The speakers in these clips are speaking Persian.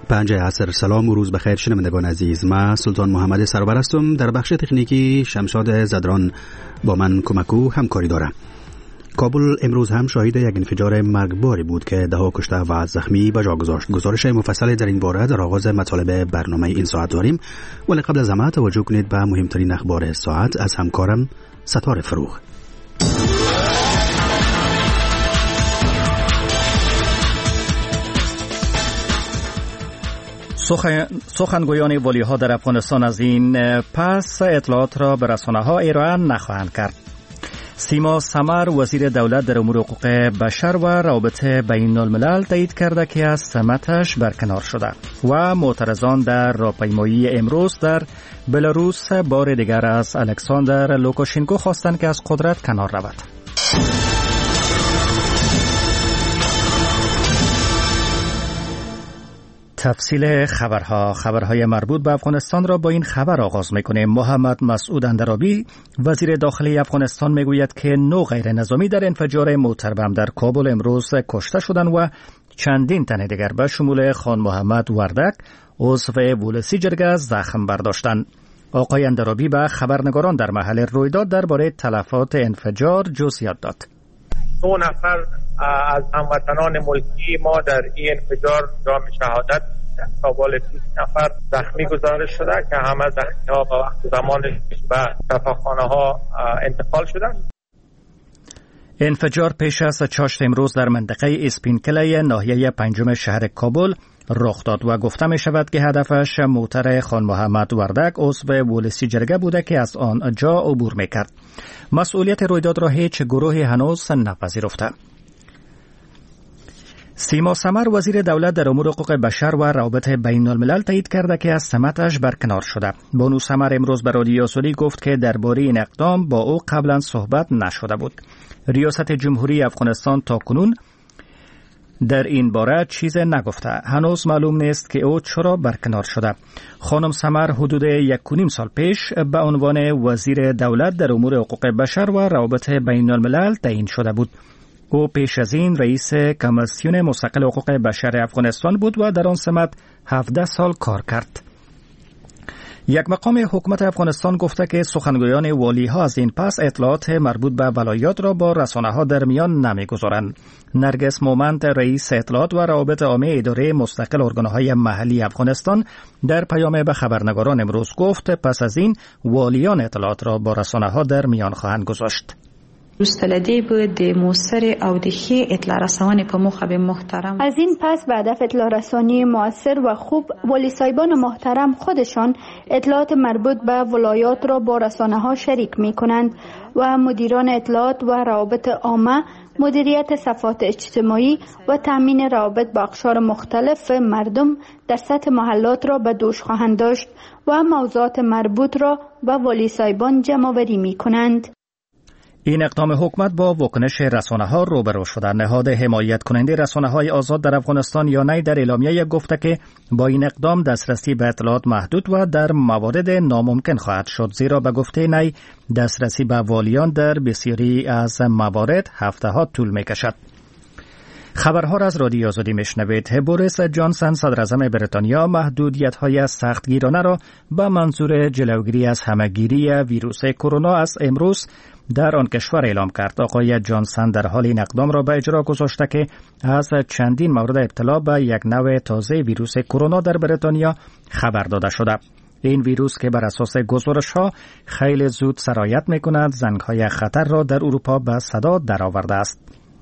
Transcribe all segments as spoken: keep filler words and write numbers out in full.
پنج عصر. سلام و روز بخیر شنوندگان عزیز. من سلطان محمد سرور هستم. در بخش تکنیکی شمشاد زدران با من کمکو همکاری دارم. کابل امروز هم شاهد یک انفجار مرگباری بود که ده ها کشته و زخمی به جا گذاشت. گزارش مفصل در این باره در آغاز مطالب برنامه این ساعت داریم، ولی قبل از همه توجه کنید به مهمترین اخبار ساعت از همکارم ستاره فروغ. سخنگویان والی‌ها در افغانستان از این پس اطلاعات را به رسانه‌ها ارائه نخواهند کرد. سیما سمر وزیر دولت در امور حقوق بشر و روابط بین الملل تایید کرده که از سمتش برکنار شده و معترضان در راهپیمایی امروز در بلاروس بار دیگر از الکساندر لوکاشنکو خواستند که از قدرت کنار رود. تفصیل خبرها خبرهای مربوط به افغانستان را با این خبر آغاز می‌کنیم. محمد مسعود اندرابی وزیر داخلی افغانستان میگوید که نه غیر نظامی در انفجار موتر بم در کابل امروز کشته شدند و چندین تن دیگر به شمول خان محمد وردک عضو ولسی جرگه زخم برداشتند. آقای اندرابی به خبرنگاران در محل رویداد درباره تلفات انفجار جزئیات داد. دو نفر از هموطنان ملکی ما در این انفجار جام شهادت تا بالا سی نفر زخمی گزارش شده که همه زخمی ها با وقت زمانش به شفاخانه ها انتقال شدند. انفجار پیش از چاشت امروز در منطقه اسپینکله ناحیه پنجم شهر کابل رخ داد و گفته می شود که هدفش موتر خان محمد وردک عضو ولسی جرگه بوده که از آن جا عبور می کرد. مسئولیت رویداد را هیچ گروهی هنوز نپذیرفته. سیما سمر وزیر دولت در امور حقوق بشر و روابط بین الملل تایید کرده که از سمتش برکنار شده. بانو سمر امروز به رادیو آزادی گفت که درباره این اقدام با او قبلا صحبت نشده بود. ریاست جمهوری افغانستان تاکنون در این باره چیز نگفته. هنوز معلوم نیست که او چرا برکنار شده. خانم سمر حدود یک و نیم سال پیش به عنوان وزیر دولت در امور حقوق بشر و روابط بین الملل تعیین شده بود. او پیش از این رئیس کمیسیون مستقل حقوق بشر افغانستان بود و در آن سمت هفده سال کار کرد. یک مقام حکومت افغانستان گفته که سخنگویان والی‌ها از این پس اطلاعات مربوط به ولایات را با رسانه‌ها در میان نمی‌گذارند. نرگس مومند رئیس اطلاعات و روابط عامه اداره مستقل ارگان‌های محلی افغانستان در پیام به خبرنگاران امروز گفت پس از این والیان اطلاعات را با رسانه‌ها در میان خواهند گذاشت. روستلدی بود د موثر او د ښې اطلاع رسونې په موخه به محترم از این پس به هدف اطلاع رسانی مؤثر و خوب والی صاحبان محترم خودشان اطلاعات مربوط به ولایات را با رسانه ها شریک می کنند و مدیران اطلاعات و روابط عامه مدیریت صفحات اجتماعی و تامین روابط با اقشار مختلف مردم در سطح محلات را به دوش خواهند داشت و موضوعات مربوط را به والی صاحبان جمع آوری می کنند. این اقدام حکومت با واکنش رسانه‌ها روبرو شده. نهاد حمایت کننده رسانه‌های آزاد در افغانستان یا نی در اعلامیه گفته که با این اقدام دسترسی به اطلاعات محدود و در موارد ناممکن خواهد شد، زیرا به گفته نی دسترسی به والیان در بسیاری از موارد هفته‌ها طول می‌کشد. خبرها را از رادیو آزادی میشنوید. بوریس جانسن صدر اعظم بریتانیا محدودیت‌های سختگیرانه را به منظور جلوگیری از همه‌گیری ویروس کرونا از امروز در آن کشور اعلام کرد. آقای جانسن در حال این اقدام را به اجرا گذاشته که از چندین مورد ابتلا به یک نوع تازه ویروس کرونا در بریتانیا خبر داده شده. این ویروس که بر اساس گزارش‌ها خیلی زود سرایت می‌کند، زنگ‌های خطر را در اروپا به صدا درآورده است.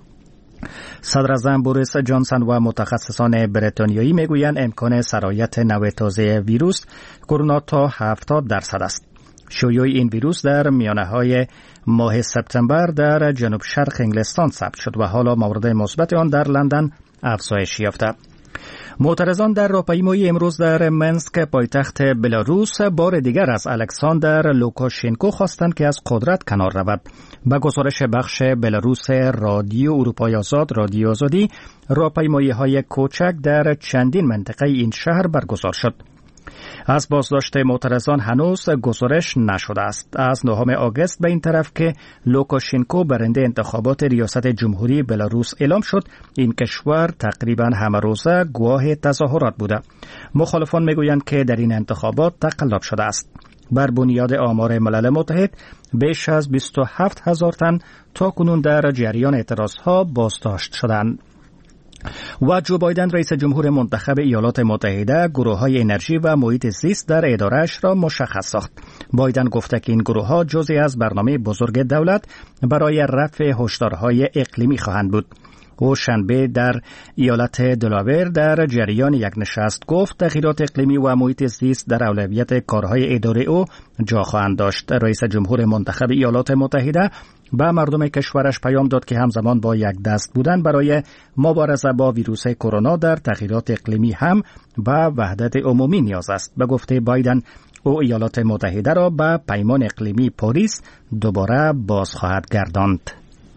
صدر اعظم بوریس جانسن و متخصصان بریتانیایی میگویند امکان سرایت نوع تازه ویروس کرونا تا هفتاد درصد است. شیوع این ویروس در میانه‌های ماه سپتامبر در جنوب شرق انگلستان ثبت شد و حالا مورد مثبت آن در لندن افزایش یافته. معترضان در راهپیمایی امروز در منسک پایتخت بلاروس بار دیگر از الکساندر لوکاشنکو خواستند که از قدرت کنار رود. به گزارش بخش بلاروس رادیو اروپای آزاد رادیو آزادی، راهپیمایی‌های کوچک در چندین منطقه این شهر برگزار شد. از بازداشت معترضان هنوز گزارش نشده است. از نهم آگوست به این طرف که لوکاشنکو برنده انتخابات ریاست جمهوری بلاروس اعلام شد، این کشور تقریبا همه روزه گواه تظاهرات بوده. مخالفان میگویند که در این انتخابات تقلب شده است. بر بنیاد آمار ملل متحد بیش از بیست و هفت هزار تن تا کنون در جریان اعتراضها بازداشت شدند. و جو بایدن رئیس جمهور منتخب ایالات متحده گروه‌های انرژی و محیط زیست در اداره‌اش را مشخص ساخت. بایدن گفته که این گروه‌ها جزئی از برنامه بزرگ دولت برای رفع هشدارهای اقلیمی خواهند بود. او شنبه در ایالت دلاور در جریان یک نشست گفت تغییرات اقلیمی و محیط زیست در اولویت کارهای اداره او جا خواهند داشت. رئیس جمهور منتخب ایالات متحده به مردم کشورش پیام داد که همزمان با یک دست بودن برای مبارزه با ویروس کرونا در تغییرات اقلیمی هم به وحدت عمومی نیاز است. به گفته بایدن او ایالات متحده را به پیمان اقلیمی پاریس دوباره باز خواهد گرداند.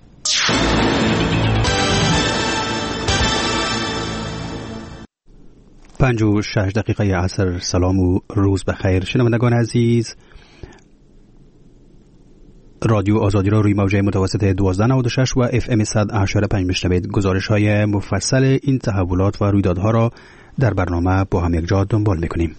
پنج و شش دقیقه عصر. سلام و روز بخیر شنوندگان عزیز. رادیو آزادی را روی موجه متوسط دوازده نود و شش و اف ام صد و هشت و پنج میشنوید. گزارش های مفصل این تحولات و رویدادها را در برنامه با هم یک جا دنبال میکنیم.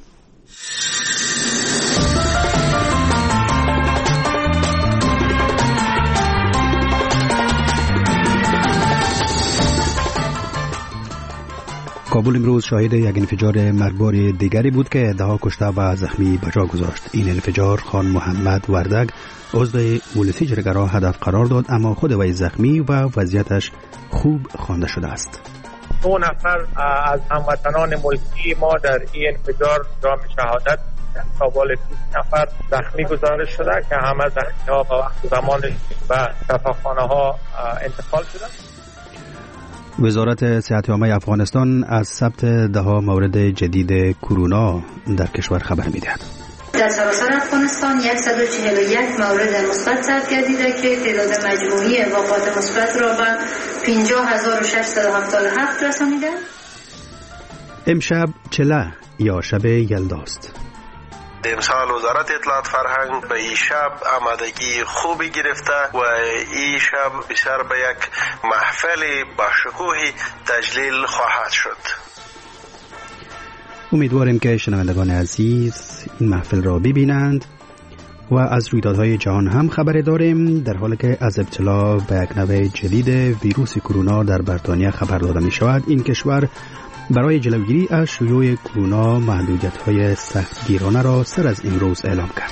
کابل امروز شاهد یک انفجار مرگبار دیگری بود که ده ها کشته و زخمی به جا گذاشت. این انفجار خان محمد وردگ عضو ولسی جرگه را هدف قرار داد، اما خود وی زخمی و وضعیتش خوب خوانده شده است. دو نفر از هموطنان ملکی ما در این انفجار جام شهادت تا بالا بیست نفر زخمی گزارش شده که همه زخمی ها به وقت زمان و شفاخانه ها انتقال شدند. وزارت صحت عامه افغانستان از ثبت ده ها مورد جدید کرونا در کشور خبر می‌دهد. در سراسر افغانستان صد و چهل و یک مورد مثبت ثبت گردیده که تعداد مجموعی واقعات مثبت را به پنجاه هزار و ششصد و هفتاد و هفت رسانیده. امشب چله یا شب یلداست. امسال وزارت اطلاعات فرهنگ به این شب آمادگی خوبی گرفته و این شب بسیار به یک محفل با شکوهی تجلیل خواهد شد. امیدواریم که شنوندگان عزیز این محفل را ببینند و از رویدادهای جهان هم خبر داریم، در حالی که از ابتلا به یک نوع جدید ویروس کرونا در بریتانیا خبر داده می شود. این کشور برای جلوگیری از شیوع کرونا محدودیت‌های سختگیرانه را سر از امروز اعلام کرد.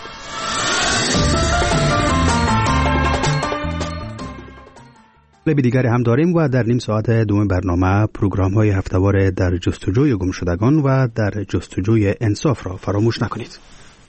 مطلب دیگری هم داریم و در نیم ساعت دوم برنامه پروگرام‌های هفته‌وار در جستجوی گمشدگان و در جستجوی انصاف را فراموش نکنید.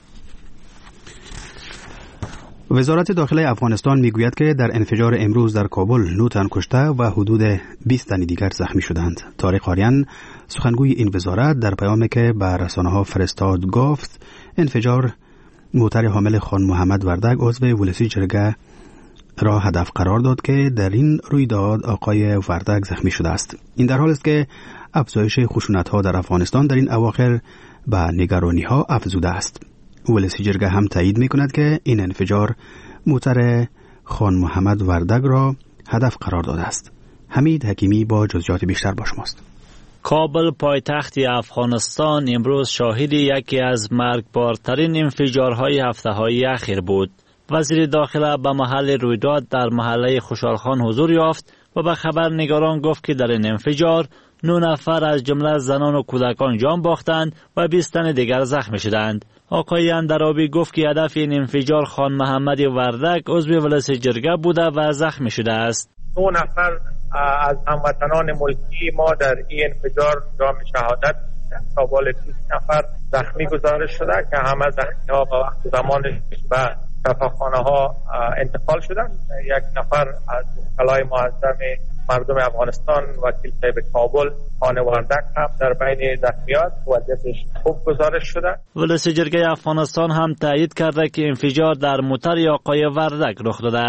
وزارت داخله افغانستان میگوید که در انفجار امروز در کابل نه تن کشته و حدود بیست تن دیگر زخمی شدند. طارق آریان سخنگوی این وزارت در پیامی که به رسانه‌ها فرستاد گفت انفجار موتر حامل خان محمد وردگ عضو ولسی جرگه را هدف قرار داد که در این رویداد آقای وردگ زخمی شده است. این در حالی است که افزایش خشونت‌ها در افغانستان در این اواخر به نگرانی‌ها افزوده است. ولسی جرگه هم تایید می‌کند که این انفجار موتر خان محمد وردگ را هدف قرار داده است. حمید حکیمی با جزئیات بیشتر با شماست. کابل پایتخت افغانستان امروز شاهد یکی از مرگبارترین انفجارهای هفته‌های اخیر بود. وزیر داخله به محل رویداد در محله خوشحالخان حضور یافت و به خبرنگاران گفت که در این انفجار نه نفر از جمله زنان و کودکان جان باختند و بیست تن دیگر زخمی شدند. آقای اندرابی گفت که هدف این انفجار خان محمد وردگ عضو ولسی جرگه بوده و زخمی شده است. دو نفر از هموطنان ملکی ما در این انفجار جام شهادت تا بالا بیست نفر زخمی گزارش شده که همه زخمی ها به وقت زمان و شفاخانه ها انتقال شدند. یک نفر از کلای معظم مردم افغانستان وکیل صاحب کابل خان وردگ هم در بین زخمیات وضعیتش خوب گزارش شده. ولسی جرگه افغانستان هم تایید کرده که انفجار در موتر آقای وردگ رخ داده است.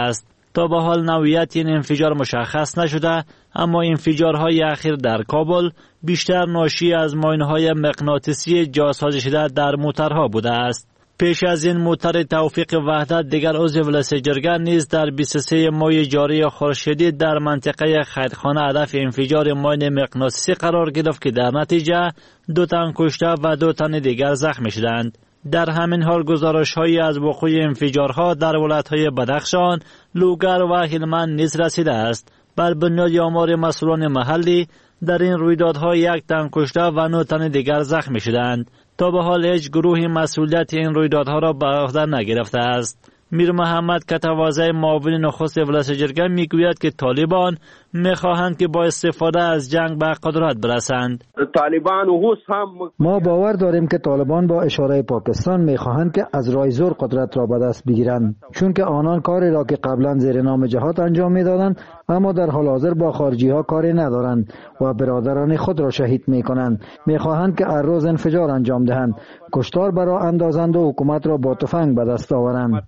تا به حال نوعیت این انفجار مشخص نشده، اما انفجارهای اخیر در کابل بیشتر ناشی از ماینهای مغناطیسی جاسازی شده در موترها بوده است. پیش از این موتر توفیق وحدت دیگر عضو ولس جرگه نیز در بیست و سوم ماه جاری خورشیدی در منطقه خیرخانه هدف انفجار ماین مغناطیسی قرار گرفت که در نتیجه دو تن کشته و دو تن دیگر زخمی شدند. در همین حال گزارش‌هایی از وقوع انفجارها در ولایت‌های بدخشان، لوگر و هلمند نیز رسیده است. بر بنیاد آمار مسئولان محلی در این رویدادها یک تن کشته و نه تن دیگر زخمی شدند. تا به حال هیچ گروهی مسئولیت این رویدادها را به عهده نگرفته است. میر محمد کتوازه معاون نخست ولایت جرگه میگوید که طالبان میخواهند که با استفاده از جنگ به قدرت برسند. طالبان و هم ما باور داریم که طالبان با اشاره پاکستان میخواهند که از راه زور قدرت را به دست بگیرند، چون که آنان کاری را که قبلا زیر نام جهاد انجام میدادند اما در حال حاضر با خارجی ها کاری ندارند و برادران خود را شهید میکنند. میخواهند که هر روز انفجار انجام دهند، کشتار برای اندازند و حکومت را با تفنگ به دست آورند.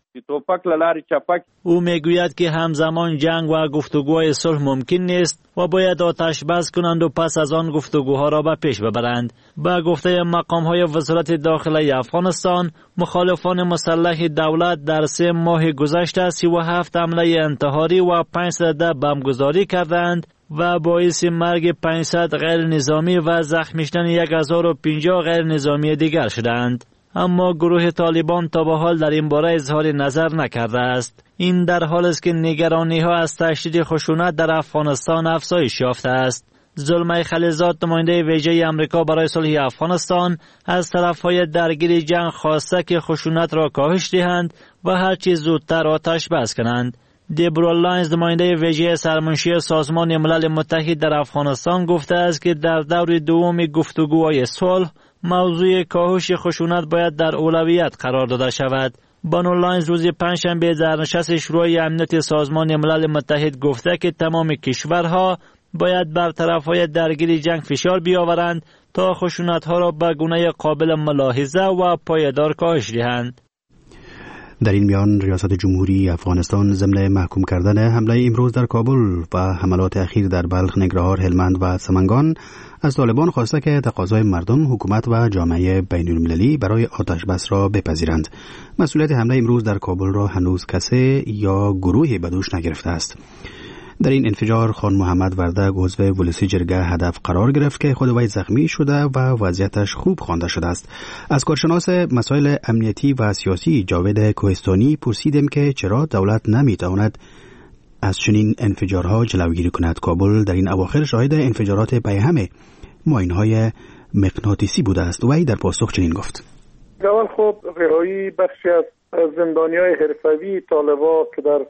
او میگوید که همزمان جنگ و گفتگوهای صلح ممکن نیست و باید آتش بس کنند و پس از آن گفتگوها را به پیش ببرند. به گفته مقام‌های وزارت داخله افغانستان، مخالفان مسلح دولت در سه ماه گذشته سی و هفت حمله انتحاری و پانصد بمبگذاری کردند و باعث مرگ پانصد غیر نظامی و زخمی شدن هزار و پنجاه غیر نظامی دیگر شدند. اما گروه طالبان تا به حال در این باره اظهار نظر نکرده است. این در حال است که نگرانی ها از تشدید خشونت در افغانستان افزایش یافته است. زلمه خلیلزاد، نماینده ویژه آمریکا برای صلح افغانستان، از طرفهای درگیر جنگ خواسته که خشونت را کاهش دهند و هر چیز زودتر آتش بس کنند. دیبرا لاینز، نماینده ویژه سرمنشی سازمان ملل متحد در افغانستان، گفته است که در دور دوم گفتگوهای صلح موضوع کاهش خشونت باید در اولویت قرار داده شود. بانو لاینز روز پنجشنبه در نشست شورای امنیت سازمان ملل متحد گفته که تمام کشورها باید بر طرفهای درگیر جنگ فشار بیاورند تا خشونت‌ها را به گونه قابل ملاحظه و پایدار کاهش دهند. در این میان ریاست جمهوری افغانستان ضمن محکوم کردن حمله امروز در کابل و حملات اخیر در بلخ، ننگرهار، هلمند و سمنگان از طالبان خواسته که تقاضای مردم، حکومت و جامعه بین المللی برای آتش بس را بپذیرند. مسئولیت حمله امروز در کابل را هنوز کسی یا گروهی به دوش نگرفته است. در این انفجار خان محمد وردگ، عضو ولسی جرگه، هدف قرار گرفت که خود وی زخمی شده و وضعیتش خوب خوانده شده است. از کارشناس مسائل امنیتی و سیاسی جاوید کوهستانی پرسیدیم که چرا دولت نمیتواند از چنین انفجارها جلوگیری کند. کابل در این اواخر شاهد انفجارات پیهم ماین‌های مغناطیسی بوده است. وی در پاسخ چنین گفت: اول خب رهایی بخشی از زندانیای حرفه‌ای طالبان که در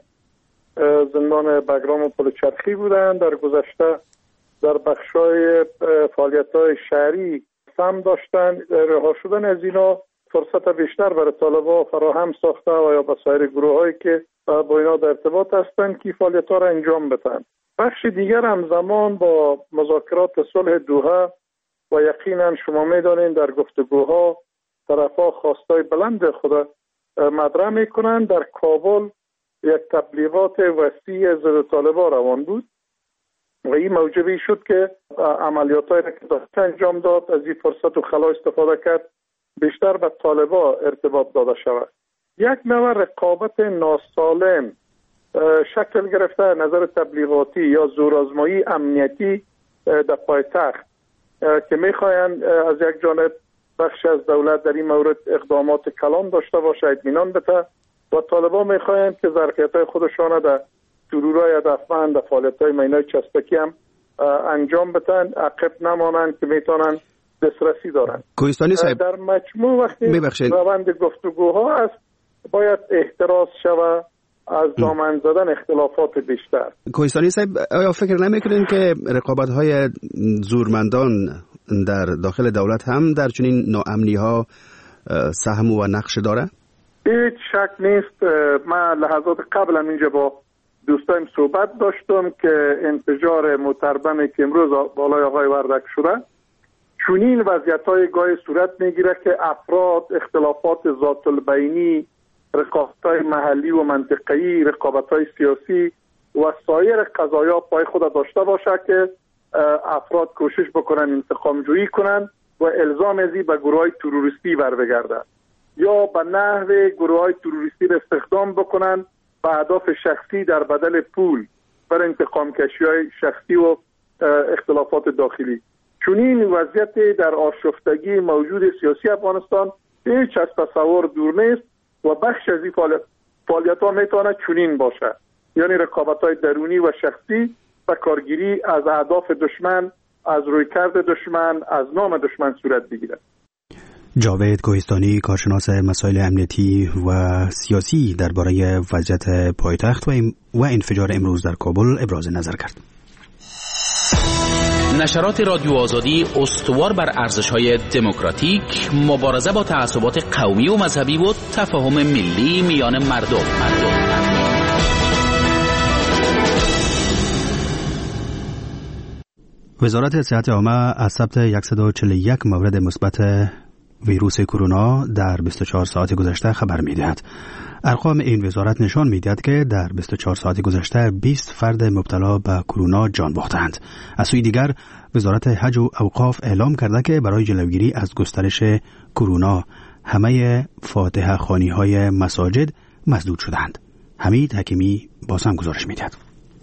زندان بگرام و پلچرخی بودند در گذشته در بخشای فعالیت‌های شهری سهم داشتند. رها شدن از اینا فرصت بیشتر برای طالبان فراهم ساخته و یا به سایر گروه‌هایی که با اینا در ارتباط هستند که فعالیت‌ها را انجام بدن. بخش دیگر هم زمان با مذاکرات صلح دوحه و یقینا شما می‌دانید در گفتگوها طرف‌ها خواستای بلند خود مطرح می‌کنند. در کابل یک تبلیغات وسیع ضد طالبان روان بود و این موجبی شد که عملیات‌هایی که داشت انجام داد از این فرصت و خلا استفاده کرد بیشتر به طالبان ارتباط داده شود. یک نوع رقابت ناسالم شکل گرفته نظر تبلیغاتی یا زورآزمایی امنیتی در پایتخت که میخواهند از یک جانب بخش از دولت در این مورد اقدامات کلان داشته باشه، اطمینان بده، و طالبان میخواهند که ظرفیت‌های خودشان در سرورهای هدفمند، در فعالیت‌های مینای چسبکی هم انجام بدن، عقب نمانند که میتونن دسترسی دارن. کوهستانی صاحب، در مجموع وقتی روند گفتگوها است باید احتراز شود از دامن زدن اختلافات بیشتر. کوهستانی صاحب، آیا فکر نمیکنین که رقابت‌های زورمندان در داخل دولت هم در چنین ناامنی‌ها سهم و نقش داره؟ هیچ شک نیست. من لحظات قبل هم اینجا با دوستایم صحبت داشتم که انفجار موتربمی که امروز بالای آقای وردگ شده چنین وضعیت‌های گاهی صورت میگیره که افراد اختلافات ذات البینی رقابت‌های محلی و منطقه‌ای، رقابت‌های سیاسی و سایر قضایا پای خود داشته باشه که افراد کوشش بکنن انتقام جویی کنن و الزام ازی به گروه‌های تروریستی بر بگرده یا به نحو گروه‌های تروریستی را استخدام بکنن به اهداف شخصی در بدل پول بر انتقام کشی‌های شخصی و اختلافات داخلی. چون این وضعیت در آشفتگی موجود سیاسی افغانستان هیچ از تصور دور نیست و بخش از این فعالیت‌ها میتونه چنین باشه، یعنی رقابت‌های درونی و شخصی و کارگیری از اهداف دشمن، از رویکرد دشمن، از نام دشمن صورت بگیرد. جاوید کوهستانی، کارشناس مسائل امنیتی و سیاسی درباره وضعیت پایتخت و انفجار امروز در کابل ابراز نظر کرد. نشرات رادیو آزادی استوار بر ارزش‌های دموکراتیک، مبارزه با تعصبات قومی و مذهبی و تفاهم ملی میان مردم. مردم. وزارت صحت عامه از ثبت صد و چهل و یک مورد مثبت ویروس کرونا در بیست و چهار ساعت گذشته خبر می‌دهد. ارقام این وزارت نشان می‌دهد که در بیست و چهار ساعت گذشته بیست فرد مبتلا به کرونا جان باختند. از سوی دیگر وزارت حج و اوقاف اعلام کرده که برای جلوگیری از گسترش کرونا همه فاتحه خوانی‌های مساجد مسدود شدند. حمید حکیمی باز هم گزارش می‌دهد.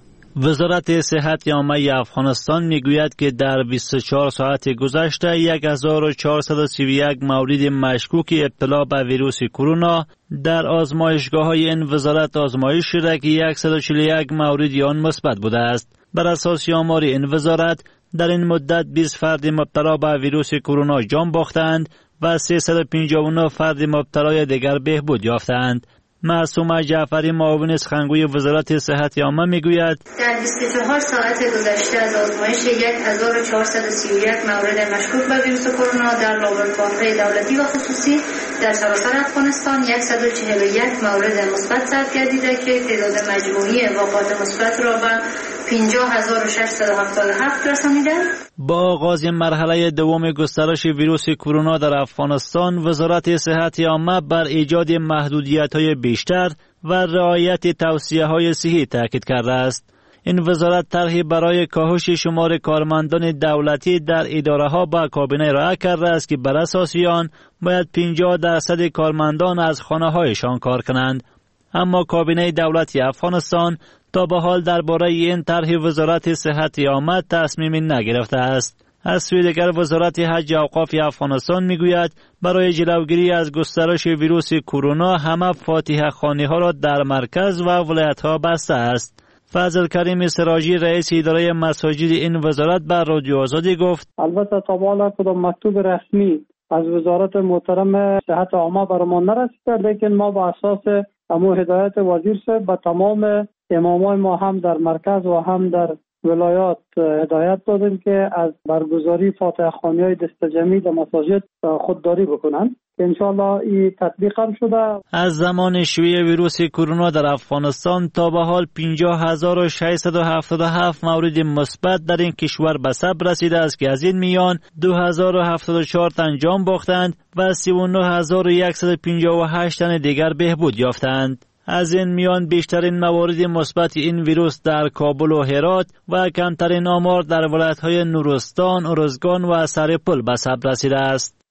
وزارت صحت عامه افغانستان میگوید که در بیست و چهار ساعت گذشته هزار و چهارصد و سی و یک مورد مشکوک ابتلا به ویروس کرونا در آزمایشگاه‌های این وزارت آزمایش شده که صد و چهل و یک مورد آن مثبت بوده است. بر اساس آمار این وزارت در این مدت بیست فرد مبتلا به ویروس کرونا جان باختند و سیصد و پنجاه و نه فرد مبتلای دیگر بهبود یافتند. معصومه جعفری، معاون سخنگوی وزارت صحت عامه میگوید در بیست و چهار ساعت گذشته از آزمایش هزار و چهارصد و سی و یک مورد مشکوک به ویروس کرونا در لابراتوارهای دولتی و خصوصی در سراسر افغانستان صد و چهل و یک مورد مثبت ثبت گردیده که تعداد مجموعی واقعات مثبت را به پنجاه هزار و ششصد و هفتاد و هفت رسانیده. با آغاز مرحله دوم گسترش ویروس کرونا در افغانستان، وزارت صحت عامه بر ایجاد محدودیت‌های بیشتر و رعایت توصیه‌های صحی تاکید کرده است. این وزارت طرحی برای کاهش شمار کارمندان دولتی در اداره‌ها با کابینه ارائه کرده است که بر اساس آن باید پنجاه درصد کارمندان از خانه‌هایشان کار کنند. اما کابینه دولتی افغانستان تا به حال درباره این طرح وزارت صحت عامه تصمیمی نگرفته است. از سوی دیگر وزارت حج و اوقاف افغانستان میگوید برای جلوگیری از گسترش ویروس کرونا همه فاتحه خوانی‌ها را در مرکز و ولایت‌ها بسته است. فضل کریم سراجی، رئیس اداره مساجد این وزارت، بر رادیو آزادی گفت البته تا حالا کدام مکتوب رسمی از وزارت محترم صحت عامه برمان نرسیده، لیکن ما با اساس امو هدایت وزیر صاحب به تمام امامای ما هم در مرکز و هم در ولایات هدایت دادیم که از برگزاری فاتحه خوانی‌های دست جمعی در مساجد خودداری بکنن که انشاءالله این تطبیق هم شده. از زمان شیوع ویروس کرونا در افغانستان تا به حال پنجاه هزار و ششصد و هفتاد و هفت مورد مثبت در این کشور به ثبت رسیده است که از این میان دو هزار و هفتاد و چهار تن جان باختند و سی و نه هزار و صد و پنجاه و هشت تن دیگر بهبود یافتند. از این میان بیشترین موارد مثبت این ویروس در کابل و هرات و کمترین آمار در ولایت‌های نورستان، ارزگان و سرپل به ثبت رسیده است.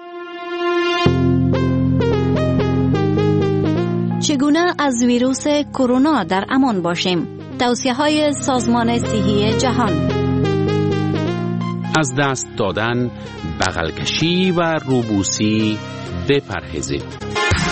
چگونه از ویروس کرونا در امان باشیم؟ توصیه‌های سازمان صحی جهان: از دست دادن، بغل کشی و روبوسی بپرهیزید.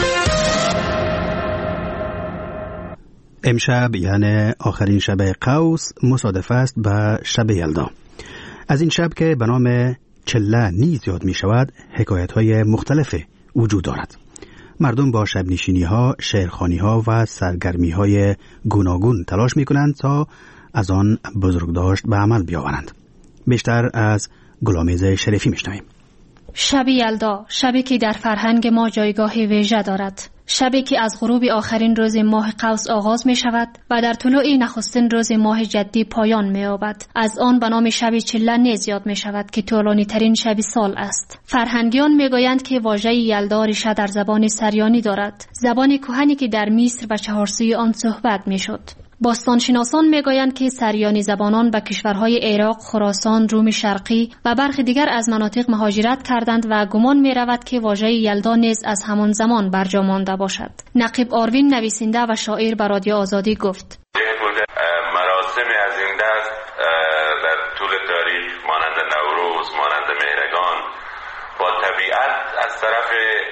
امشب یعنی آخرین شب قوس مصادف است به شب یلدا. از این شب که به نام چله نیز یاد می شود حکایت های مختلف وجود دارد. مردم با شب نشینی ها، شعرخوانی ها و سرگرمی های گوناگون تلاش می کنند تا از آن بزرگداشت به عمل بیاورند. بیشتر از گلامیز شریفی می شنویم. شب یلدا، شبی که در فرهنگ ما جایگاه ویژه دارد. شبی که از غروب آخرین روز ماه قوس آغاز می شود و در طلوع نخستین روز ماه جدی پایان می یابد. از آن به نام شب چله نیز یاد می شود که طولانی ترین شب سال است. فرهنگیان می گویند که واژه یلدا ریشه در زبان سریانی دارد، زبان کهنی که در مصر و چهارسوی آن صحبت می شد. باستانشناسان میگویند که سریانی زبانان به کشورهای عراق، خراسان، روم شرقی و برخی دیگر از مناطق مهاجرت کردند و گمان می رود که واژه یلدا نیز از همان زمان برجا مانده باشد. نقیب آروین نویسنده و شاعر به رادیو آزادی گفت: مراسم از این دست در طول تاریخ مانند نوروز، مانند مهرگان با طبیعت از طرف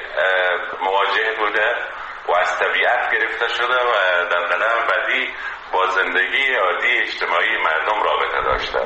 مواجه بوده و از طبیعت گرفته شده و در قدم بعدی با زندگی عادی اجتماعی مردم رابطه داشته.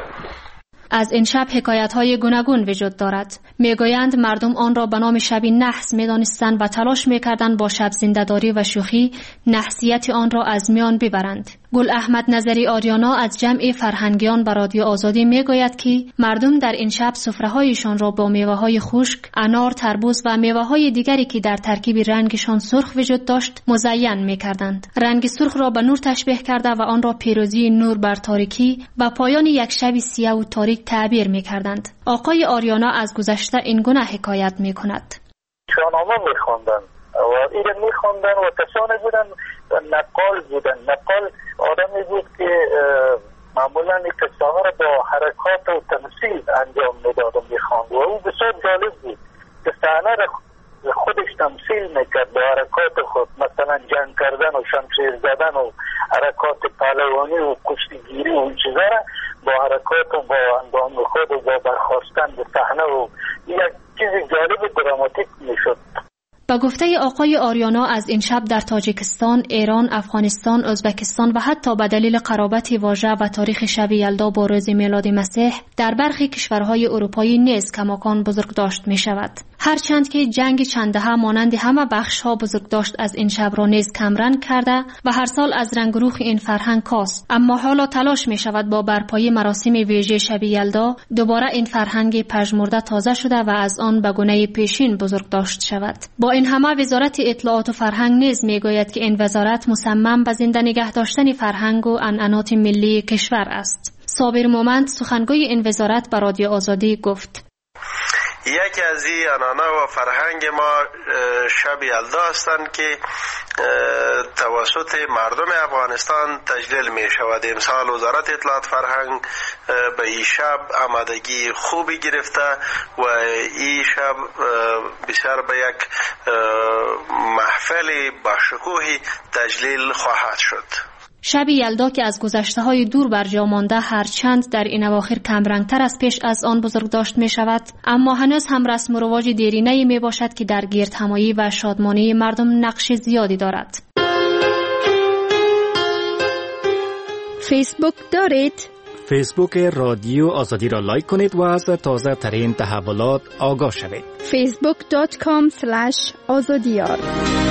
از این شب حکایت‌های گوناگون وجود دارد. میگویند مردم آن را به نام شب نحس می‌دانستند و تلاش می‌کردند با شب زنده‌داری و شوخی نحسیت آن را از میان ببرند. گل احمد نظری آریانا از جمع فرهنگیان به رادیو آزادی میگوید که مردم در این شب سفره‌هایشان را با میوه‌های خشک، انار، تربوز و میوه‌های دیگری که در ترکیب رنگشان سرخ وجود داشت مزین می‌کردند. رنگ سرخ را به نور تشبیه کرده و آن را پیروزی نور بر تاریکی و پایان یک شب سیاه و تاریک تعبیر می‌کردند. آقای آریانا از گذشته این گونه حکایت می‌کند: شاهنامه می‌خواندند و این می‌خواندند و کسانی بودند نقال بودند. نقال آدمی بود که معمولا این قصه ها را با حرکات و تمثیل انجام میداد و می‌خواند و او بسیار جالب بود که صحنه را خودش تمثیل میکرد با حرکات خود، مثلا جنگ کردن و شمشیر زدن و حرکات پهلوانی و کشتیگیری و این چیزا را با حرکات و با اندام خود و با برخاستن به صحنه و یک چیز جالب دراماتیک میشد. با گفته آقای آریانا از این شب در تاجیکستان، ایران، افغانستان، ازبکستان و حتی به دلیل قرابت واژه و تاریخ شب یلدا با روز میلاد مسیح در برخی کشورهای اروپایی نیز کماکان بزرگ داشت می شود. هرچند که جنگ چند دهه مانند همه بخش ها بزرگ داشت از این شب را نیز کمرنگ کرده و هر سال از رنگ روخ این فرهنگ کاست، اما حالا تلاش می شود با برپایی مراسم ویژه شب یلدا دوباره این فرهنگ پژمرده تازه شده و از آن به گونه پیشین بزرگ داشت شود. با این همه وزارت اطلاعات و فرهنگ نیز میگوید که این وزارت مصمم به زنده نگه داشتن فرهنگ و عنعنات ملی کشور است. صابر مومند سخنگوی این وزارت به رادیو آزادی گفت: یکی از این عنعنه و فرهنگ ما شب یلدا هستند که توسط مردم افغانستان تجلیل می شود. امسال وزارت اطلاعات فرهنگ به این شب آمادگی خوبی گرفته و این شب بسیار به یک محفل باشکوهی تجلیل خواهد شد. شب یلدا که از گذشته های دور برجا مانده هرچند در این اواخر کمرنگتر از پیش از آن بزرگ داشت می شود، اما هنوز هم رسم و رواج دیرینه‌ای می باشد که در گردهمایی و شادمانی مردم نقش زیادی دارد. فیسبوک دارید؟ فیسبوک رادیو آزادی را لایک کنید و از تازه ترین تحولات آگاه شوید. فیسبوک دات کام اسلش آزادیار.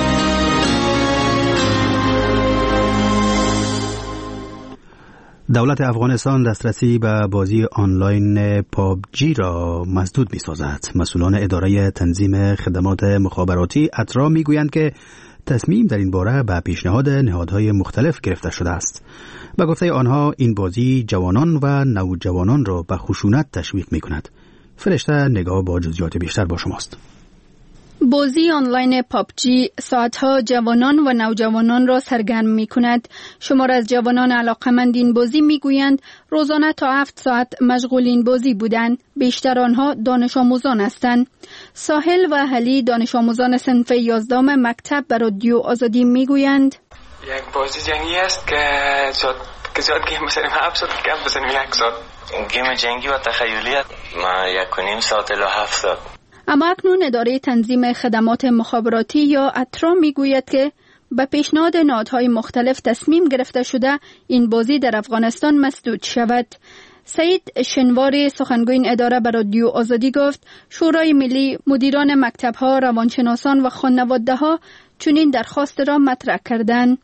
دولت افغانستان دسترسی به بازی آنلاین پابجی را مسدود می‌سازد. مسئولان اداره تنظیم خدمات مخابراتی اترا می‌گویند که تصمیم در این باره به پیشنهاد نهادهای مختلف گرفته شده است. به گفته آنها این بازی جوانان و نوجوانان را به خشونت تشویق می‌کند. فرشته نگاه با جزئیات بیشتر با شماست. بازی آنلاین پابجی ساعتها جوانان و نوجوانان را سرگرم می کند. شمار از جوانان علاقمند این بازی می گویند روزانه تا هفت ساعت مشغول این بازی بودند. بیشتر آنها دانش آموزان هستند. ساحل و حلی دانش آموزان صنف یازدهم مکتب به رادیو آزادی می گویند یک بازی جنگی است که شاید که شاید گیم بزنیم هفت ساعت کم بزنیم یک ساعت. گیم جنگی و تخیلیت ما یک و نیم ساعت الی هفت ساعت. اما اکنون اداره تنظیم خدمات مخابراتی یا اترا میگوید که به پیشنهاد نهادهای مختلف تصمیم گرفته شده این بازی در افغانستان مسدود شود. سعید شنواری سخنگوی این اداره به رادیو آزادی گفت شورای ملی مدیران مکتب‌ها، روانشناسان و خانواده‌ها چنین درخواست را مطرح کردند.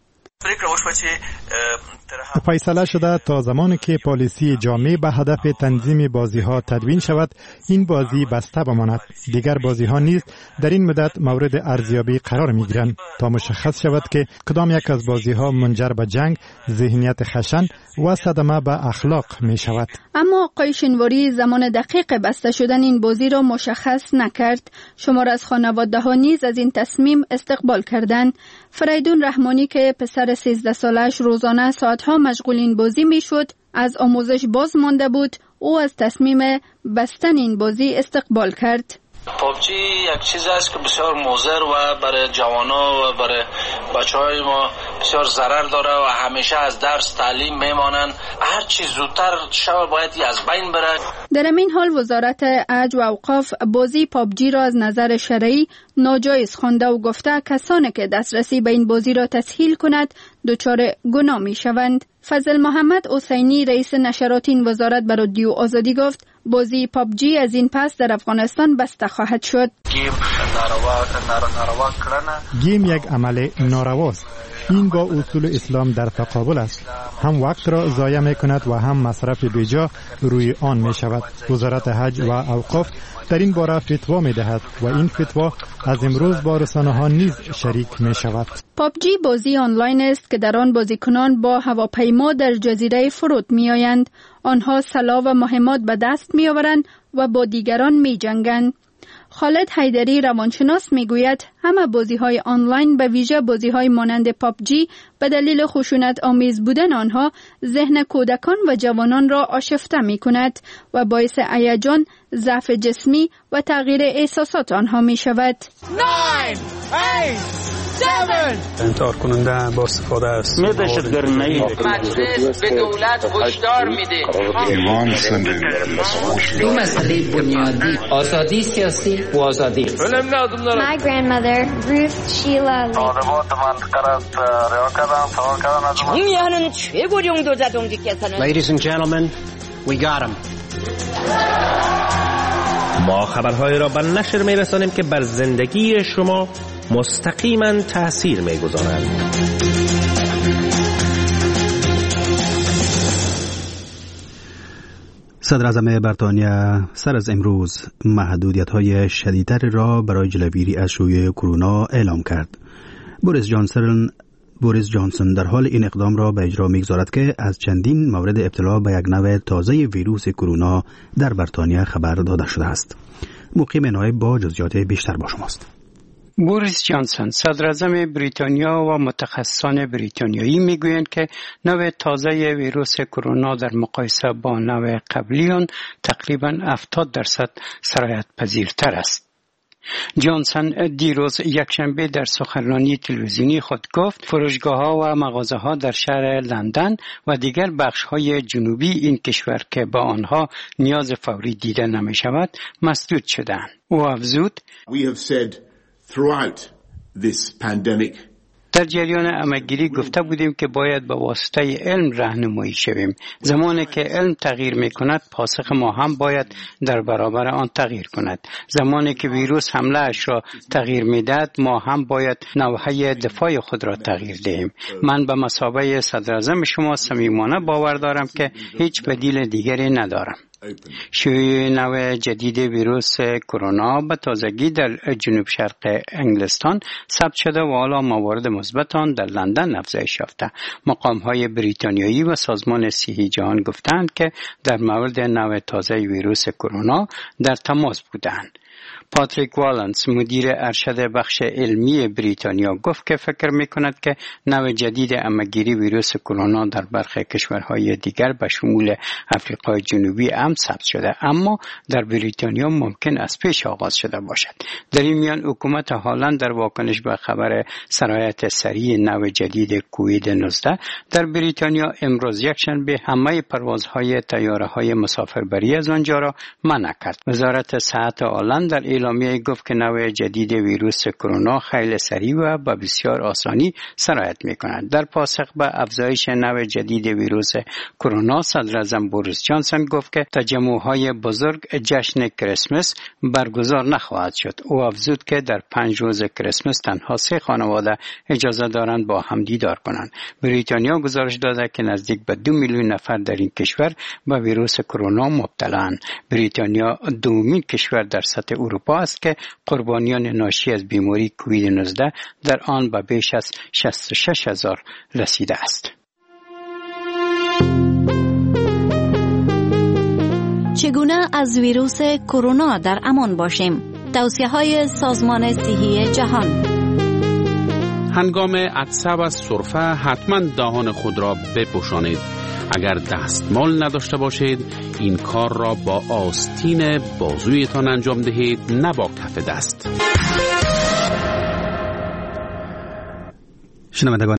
فیصله شده تا زمانی که پالیسی جامع به هدف تنظیم بازی ها تدوین شود این بازی بسته بماند. دیگر بازی ها نیز در این مدت مورد ارزیابی قرار می گیرند تا مشخص شود که کدام یک از بازی ها منجر به جنگ، ذهنیت خشن و صدمه به اخلاق می شود. اما آقای شنواری زمان دقیق بسته شدن این بازی را مشخص نکرد. شمار از خانواده ها نیز از این تصمیم استقبال کردند. فریدون رحمانی که پسر سیزده سالش روزانه ساعتها مشغول این بازی می شد از آموزش باز مانده بود. او از تصمیم بستن این بازی استقبال کرد. پابجی یک چیز است که بسیار مضر و برای جوانا و برای بچهای ما بسیار ضرر داره و همیشه از درس تعلیم میمانند. هر چیز زودتر شب باید از بین بره. در این حال وزارت عدل و اوقاف بازی پابجی را از نظر شرعی ناجایز خوانده و گفته کسانی که دسترسی به این بازی را تسهیل کند دچار گناه می شوند. فضل محمد حسینی رئیس نشرات این وزارت به رادیو آزادی گفت بازی پابجی از این پس در افغانستان بسته خواهد شد. گیم گیم یک عمل نارواست. این با اصول اسلام در تقابل است. هم وقت را ضایع می کند و هم مصرف بیجا روی آن می شود. وزارت حج و اوقاف در این باره فتوا می دهد و این فتوا از امروز با رسانه ها نیز شریک می شود. پابجی بازی آنلاین است که در آن بازیکنان با هواپیما در جزیره فرود می آیند. آنها سلاح و مهمات به دست می آورند و با دیگران می جنگند. خالد حیدری روانشناس می گوید همه بازی های آنلاین به ویژه بازی های مانند پابجی به دلیل خشونت آمیز بودن آنها ذهن کودکان و جوانان را آشفته می کند و باعث هیجان، ضعف جسمی و تغییر احساسات آنها می شود. انتحار کننده با استفاده است. می دهشتگرمی مجلس به دولت هشدار میده. دو مسئله بنیادی آزادی سیاسی و آزادی. My grandmother Ruth Sheila Lee. Ladies and gentlemen, we got him. ما خبرهای را به نشر می رسانیم که بر زندگی شما مستقیما تأثیر می گذارند. صدر اعظم بریتانیا سر از امروز محدودیت‌های شدیدتر را برای جلوگیری از شیوع کرونا اعلام کرد. بوریس جانسون بوریس جانسون در حال این اقدام را به اجرا می‌گذارد که از چندین مورد ابتلا به یک نوع تازه ویروس کرونا در بریتانیا خبر داده شده است. مقیم نایب با جزئیات بیشتر با شماست. بوریس جانسون صدر اعظم بریتانیا و متخصصان بریتانیایی میگویند که نوع تازه ویروس کرونا در مقایسه با نوع قبلی آن تقریباً هفتاد درصد سرایت پذیرتر است. جانسون دیروز یکشنبه در سخنرانی تلویزیونی خود گفت فروشگاه‌ها و مغازه‌ها در شهر لندن و دیگر بخش‌های جنوبی این کشور که با آنها نیاز فوری دیده نمی‌شود مسدود شدند. او افزود We have said throughout this pandemic در جریان همه‌گیری گفته بودیم که باید به واسطه علم راهنمایی شویم. زمانی که علم تغییر می‌کند، پاسخ ما هم باید در برابر آن تغییر کند. زمانی که ویروس حمله اش را تغییر می‌دهد، ما هم باید نوحه دفاع خود را تغییر دهیم. من به مثابه صدر اعظم شما صمیمانه باور دارم که هیچ بدیل دیگری ندارم. شیوع نوع جدید ویروس کرونا به تازگی در جنوب شرق انگلستان ثبت شده و حالا موارد مثبت آن در لندن افزایش یافته. مقام‌های بریتانیایی و سازمان صحی جهان گفتند که در مورد نوع تازه ویروس کرونا در تماس بودند. پاتریک والنس مدیر ارشد بخش علمی بریتانیا گفت که فکر می‌کند که نوع جدید همه‌گیری ویروس کرونا در برخی کشورهای دیگر به شمول آفریقای جنوبی هم ثبت شده، اما در بریتانیا ممکن است پیش آغاز شده باشد. در این میان حکومت هالند در واکنش به خبر سرایت سریع نوع جدید کووید نوزده در بریتانیا امروز یکشنبه همه پروازهای طیاره‌های مسافربری از آنجا را منع کرد. وزارت صحت هالند در اعلامیه گفت که نوع جدید ویروس کرونا خیلی سریع و با بسیار آسانی سرایت می‌کند. در پاسخ به افزایش نوع جدید ویروس کرونا، صدر اعظم بوریس جانسون گفت که تجمع‌های بزرگ جشن کریسمس برگزار نخواهد شد. او افزود که در پنج روز کریسمس تنها سه خانواده اجازه دارند با هم دیدار کنند. بریتانیا گزارش داده که نزدیک به دو میلیون نفر در این کشور به ویروس کرونا مبتلان. بریتانیا دومین کشور در سطح اروپا است که قربانیان ناشی از بیماری کووید نوزده در آن به بیش از شصت و شش هزار رسیده است. چگونه از ویروس کرونا در امان باشیم؟ توصیه‌های سازمان صحی جهان. هنگام عطسه و سرفه حتما دهان خود را بپوشانید. اگر دستمال نداشته باشید این کار را با آستین بازویتان انجام دهید، نه با کف دست. شنوندگان